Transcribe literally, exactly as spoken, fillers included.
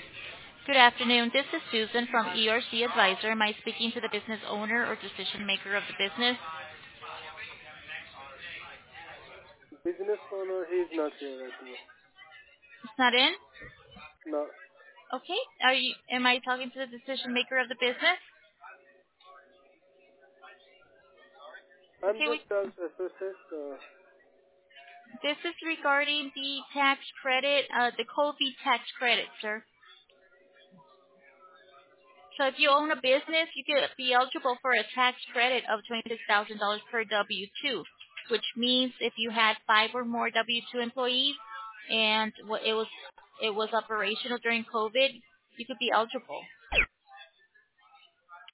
Good afternoon. This is Susan from E R C Advisor. Am I speaking to the business owner or decision maker of the business? Business owner, he's not here right now. It's not in? No, Okay. Are you? Am I talking to the decision maker of the business? I'm Okay. We, just an associate. Uh, this is regarding the tax credit, uh, the COVID tax credit, sir. So if you own a business, you could be eligible for a tax credit of twenty-six thousand dollars per W two, which means if you had five or more W two employees and what it was it was operational during COVID, you could be eligible.